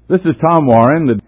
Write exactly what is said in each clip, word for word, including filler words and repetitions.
This is Tom Warren,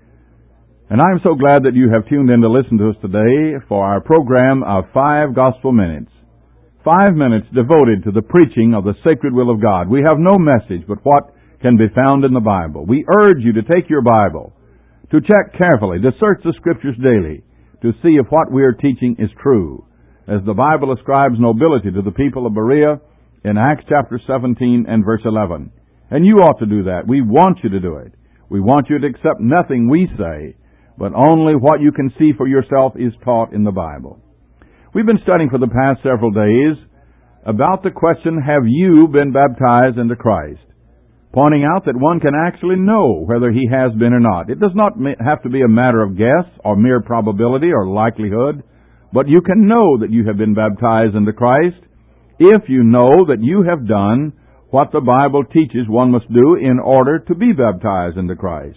and I'm so glad that you have tuned in to listen to us today for our program of Five Gospel Minutes. Five minutes devoted to the preaching of the sacred will of God. We have no message but what can be found in the Bible. We urge you to take your Bible, to check carefully, to search the Scriptures daily, to see if what we are teaching is true. As the Bible ascribes nobility to the people of Berea in Acts chapter seventeen and verse eleven. And you ought to do that. We want you to do it. We want you to accept nothing we say, but only what you can see for yourself is taught in the Bible. We've been studying for the past several days about the question, have you been baptized into Christ? Pointing out that one can actually know whether he has been or not. It does not have to be a matter of guess or mere probability or likelihood, but you can know that you have been baptized into Christ if you know that you have done what the Bible teaches one must do in order to be baptized into Christ.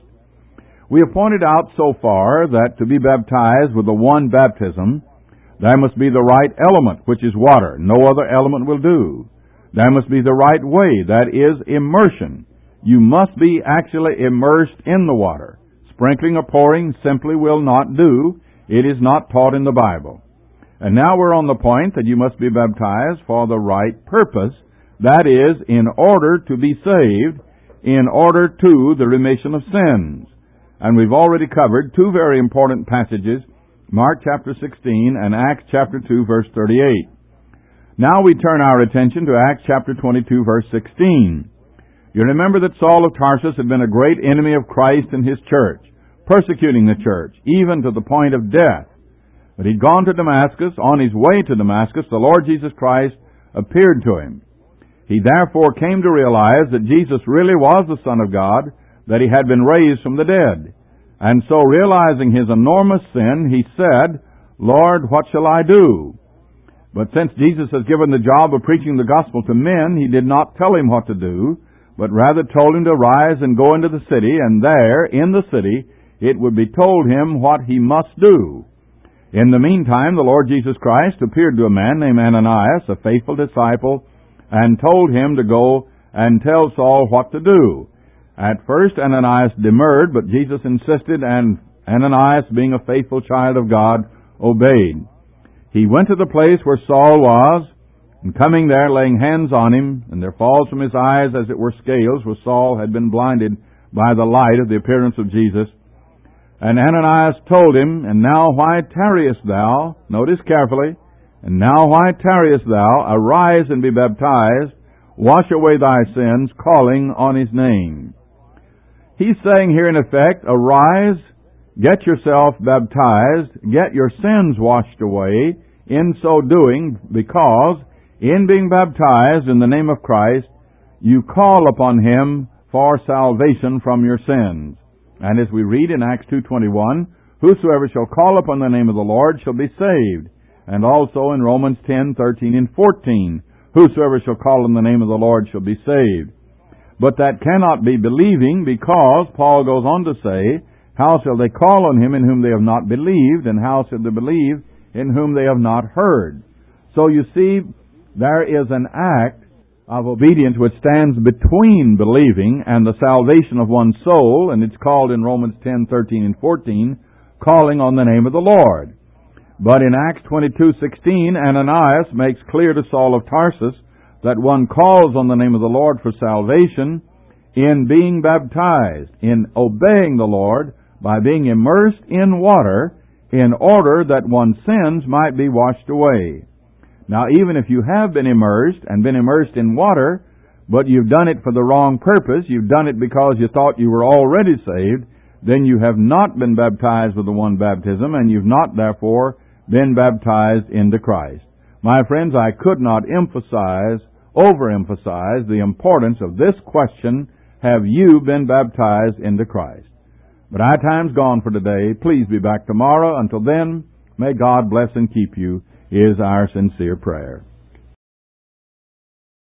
We have pointed out so far that to be baptized with the one baptism, there must be the right element, which is water. No other element will do. There must be the right way, that is immersion. You must be actually immersed in the water. Sprinkling or pouring simply will not do. It is not taught in the Bible. And now we're on the point that you must be baptized for the right purpose. That is, in order to be saved, in order to the remission of sins. And we've already covered two very important passages, Mark chapter sixteen and Acts chapter two, verse thirty-eight. Now we turn our attention to Acts chapter twenty-two, verse sixteen. You remember that Saul of Tarsus had been a great enemy of Christ and his church, persecuting the church, even to the point of death. But he'd gone to Damascus. On his way to Damascus, the Lord Jesus Christ appeared to him. He therefore came to realize that Jesus really was the Son of God, that he had been raised from the dead. And so, realizing his enormous sin, he said, Lord, what shall I do? But since Jesus has given the job of preaching the gospel to men, he did not tell him what to do, but rather told him to rise and go into the city, and there, in the city, it would be told him what he must do. In the meantime, the Lord Jesus Christ appeared to a man named Ananias, a faithful disciple, and told him to go and tell Saul what to do. At first Ananias demurred, but Jesus insisted, and Ananias, being a faithful child of God, obeyed. He went to the place where Saul was, and coming there, laying hands on him, and there falls from his eyes as it were scales, where Saul had been blinded by the light of the appearance of Jesus. And Ananias told him, And now why tarriest thou? Notice carefully. And now why tarriest thou? Arise and be baptized, wash away thy sins, calling on his name. He's saying here in effect, arise, get yourself baptized, get your sins washed away, in so doing, because in being baptized in the name of Christ, you call upon him for salvation from your sins. And as we read in Acts two twenty-one, whosoever shall call upon the name of the Lord shall be saved. And also in Romans ten, thirteen, and fourteen, whosoever shall call on the name of the Lord shall be saved. But that cannot be believing, because Paul goes on to say, how shall they call on him in whom they have not believed, and how shall they believe in whom they have not heard? So you see, there is an act of obedience which stands between believing and the salvation of one's soul, and it's called in Romans ten, thirteen, and fourteen, calling on the name of the Lord. But in Acts twenty-two sixteen, Ananias makes clear to Saul of Tarsus that one calls on the name of the Lord for salvation in being baptized, in obeying the Lord by being immersed in water in order that one's sins might be washed away. Now, even if you have been immersed and been immersed in water, but you've done it for the wrong purpose, you've done it because you thought you were already saved, then you have not been baptized with the one baptism, and you've not, therefore, been baptized into Christ. My friends, I could not emphasize, overemphasize the importance of this question, have you been baptized into Christ? But our time's gone for today. Please be back tomorrow. Until then, may God bless and keep you, is our sincere prayer.